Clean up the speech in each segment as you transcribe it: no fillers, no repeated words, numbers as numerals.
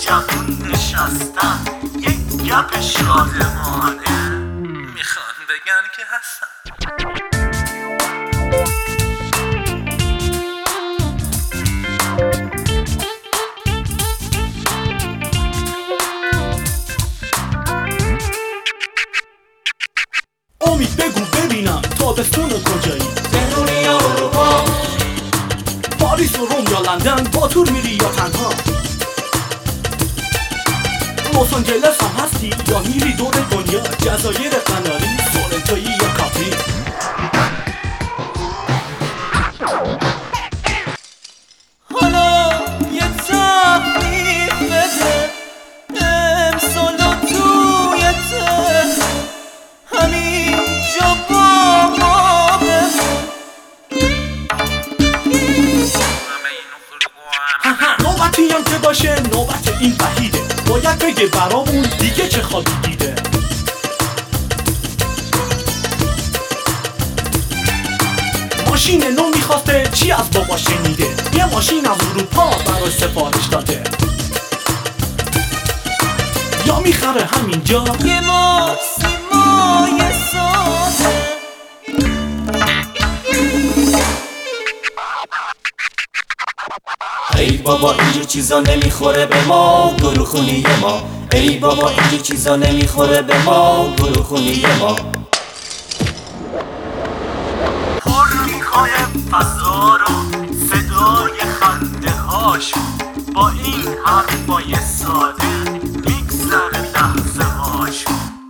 جوون نشستن یک گپ شادمانه میخوان بگن که هستن. امید بگو ببینم تابستون کجایی؟ تهران یا اروپا، پاریس و روم یا لندن، با تور میری یا تنها؟ لس آنجلس هم هستی یا میری دور دنیا؟ جزایر قناری، سورنتویی یا کاپری؟ حالا یه تخفیف بده امسال و توی تهران همینجا با ما بمون. نوبتی هم که باشه نوبت این وحیده، باید بگه برامون دیگه چه خوابی دیده. ماشین نو میخواسته چی از بابا شنیده، یه ماشین از اروپا براش سفارش داده، یا میخره همینجا یه ماکسیمای ساده. ای بابا اینجور چیزا نمیخوره به ما، گروخونی ما. ای بابا اینجور چیزا نمیخوره به ما، گروخونی ما. پرمیخوای فضا رو صدای خنده هاشو با این حرفای ساده میگذره لحظه هاشو.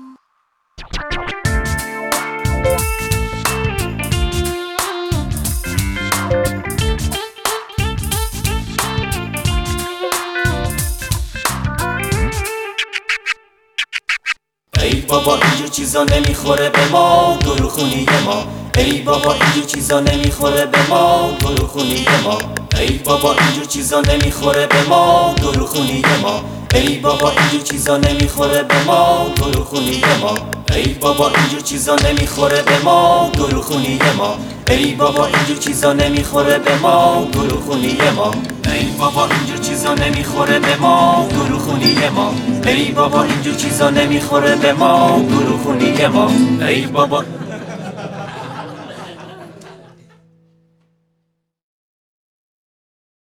ای بابا اینجور چیزا نمیخوره به ما، گروخونی ما. ای بابا اینجور چیزا نمیخوره به ما، گروخونی ما. ای بابا اینجور چیزا نمیخوره به ما، گروخونی ما. ای بابا اینجور چیزا نمیخوره به ما، گروخونی ما. ای بابا اینجور چیزا نمیخوره به ما، گروخونی ما. ای بابا اینجور چیزا نمیخوره به ما، گروخونی ما. ای بابا اینجور چیزا نمیخوره به ما، گروخونی ما. ای بابا اینجور چیزا نمیخوره به ما، گروخونی ما. ای بابا